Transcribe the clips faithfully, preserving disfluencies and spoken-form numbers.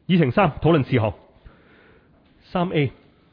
議程三，討論事項。三 A，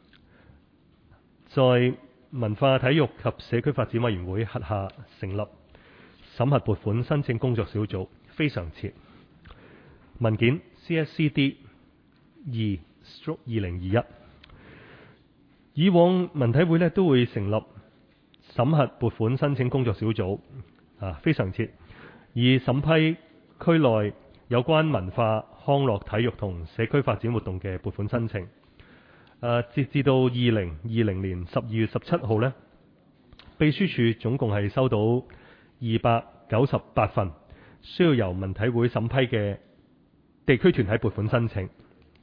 在文化體育及社區發展委員會轄下成立審核撥款申請工作小組，非常設文件 C S C D 二/二零二一。以往文體會咧都會成立審核撥款申請工作小組，啊，非常設，以審批區內有關文化、康樂、體育同社區發展活動嘅撥款申請。誒，截至到二零二零年十二月十七號呢，秘書處總共係收到二百九十八份需要由文體會審批嘅地區團體撥款申請。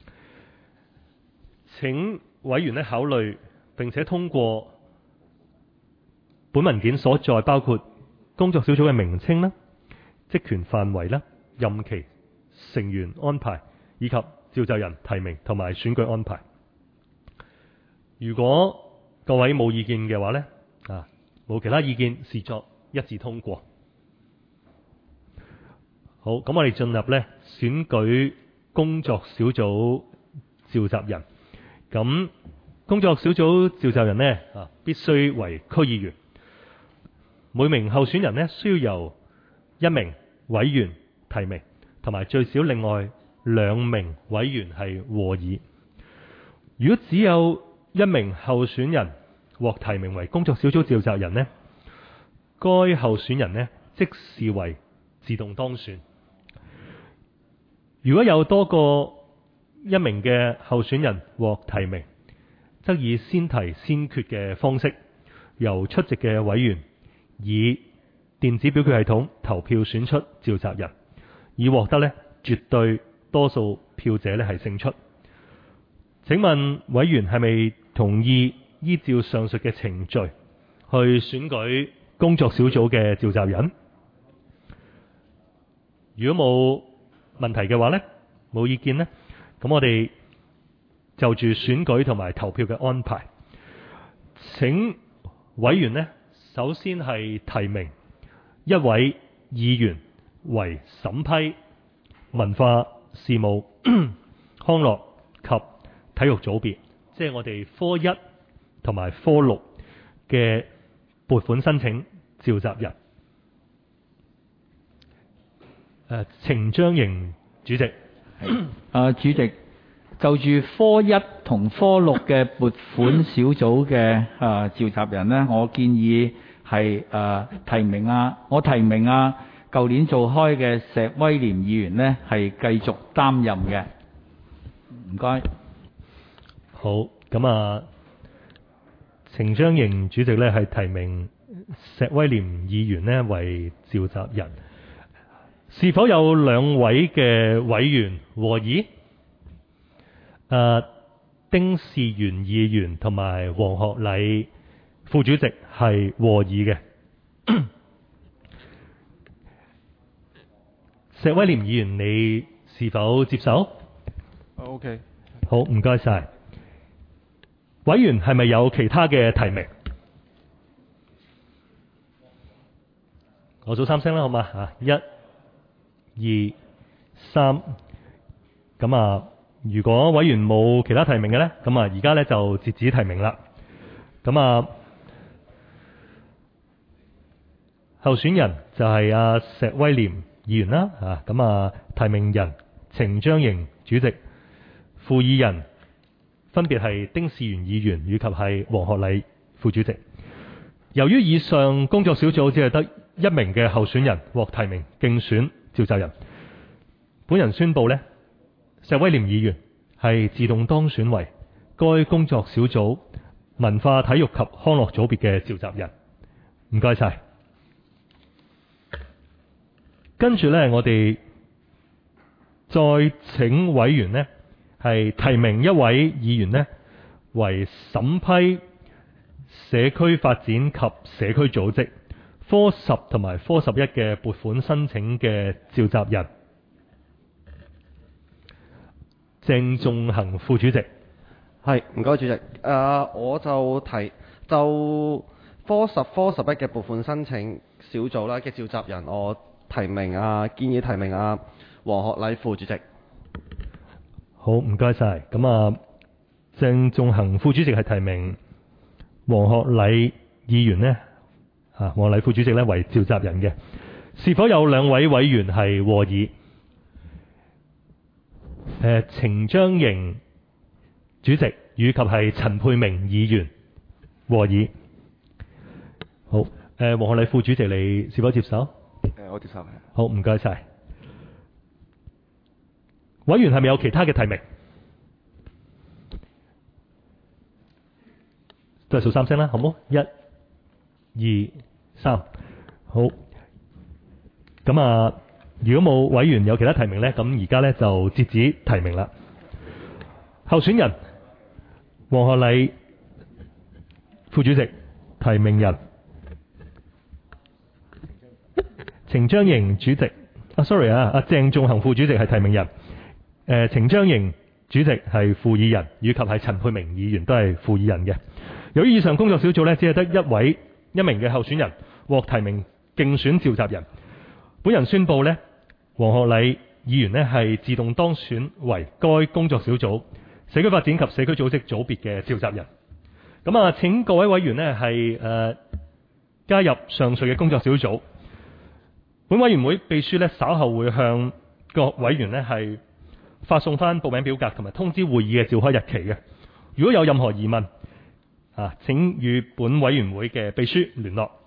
請委員咧考慮並且通過本文件所在包括工作小組嘅名稱啦、職權範圍啦、任期、成員安排以及召集人提名同埋選舉安排。如果各位冇意見嘅話呢，啊，冇其他意見，視作一致通過。好，咁我哋進入呢選舉工作小組召集人。咁工作小組召集人呢，啊，必須為區議員。每名候選人呢，需要由一名委員提名，同埋最少另外兩名委員係和議。如果只有一名候選人獲提名為工作小組召集人呢，該候選人呢即視為自動當選。如果有多過一名嘅候選人獲提名，則以先提先決嘅方式，由出席嘅委員以電子表決系統投票選出召集人，以獲得呢絕對多數票者呢係勝出。請問委員係咪同意依照上述嘅程序去選舉工作小組嘅召集人？如果冇問題嘅話呢，冇意見呢，咁我哋就住選舉同埋投票嘅安排，請委員呢首先係提名一位議員為審批文化事務、康樂及體育組別，即係我哋科一同埋科六嘅撥款申請召集人。誒，程章瑩主席。 啊，主席，就住科一同科六嘅撥款小組嘅啊召集人呢，我建議係啊提名啊，我提名啊，舊年做開嘅石威廉議員呢係繼續擔任嘅。唔該。 好，咁啊，程章瑩主席呢係提名石威廉議員呢為召集人。是否有兩位嘅委員和議？誒，丁士元議員同埋黃學禮副主席係和議嘅。石威廉議員，你是否接受？ OK。 好，唔該晒。委員係咪有其他嘅提名？我數三聲啦，好嘛？啊，一、二、三，咁啊，如果委員冇其他提名嘅呢，咁啊，而家呢就截止提名啦。咁啊，候選人就係阿石威廉議員啦，啊，咁啊，提名人程章瑩主席，副議人分別係丁士元議員以及係黃學禮副主席。由於以上工作小組只係得一名嘅候選人獲提名競選召集人，本人宣布呢，石威廉議員係自動當選為該工作小組文化體育及康樂組別嘅召集人。唔該晒。跟住呢，我哋再請委員呢係提名一位議員呢為審批社區發展及社區組織科十同埋科十一嘅撥款申請嘅召集人。鄭仲恒副主席。 係，唔該主席。誒、呃，我就提就科十科十一嘅撥款申請小組啦嘅召集人，我提名啊，建議提名啊黃學禮副主席。 好，唔該晒。咁啊，鄭仲恒副主席係提名黃學禮議員呢，啊，黃學禮副主席呢為召集人嘅。是否有兩位委員係和議？誒，程章瑩主席以及係陳沛明議員和議。好，誒，黃學禮副主席，你是否接受？ 誒，我接受。 好，唔該晒。委員係咪有其他嘅提名？都係數三聲啦，好冇？一、二、三，好。咁啊，如果冇委員有其他提名呢，咁而家呢就截止提名啦。候選人黃學禮副主席提名人，程章瑩主席啊 ，sorry 啊，阿鄭仲恒副主席係提名人，誒、呃，程章瑩主席係副議人，以及係陳沛明議員都係副議人嘅。由於以上工作小組呢，只係得一位一名嘅候選人獲提名競選召集人。本人宣布呢，黃學禮議員呢係自動當選為該工作小組社區發展及社區組織組別嘅召集人。咁啊，請各位委員呢係誒加入上述嘅工作小組。本委員會秘書呢稍後會向各委員呢係發送翻報名表格同埋通知會議嘅召開日期嘅。如果有任何疑問啊，請與本委員會嘅秘書聯絡。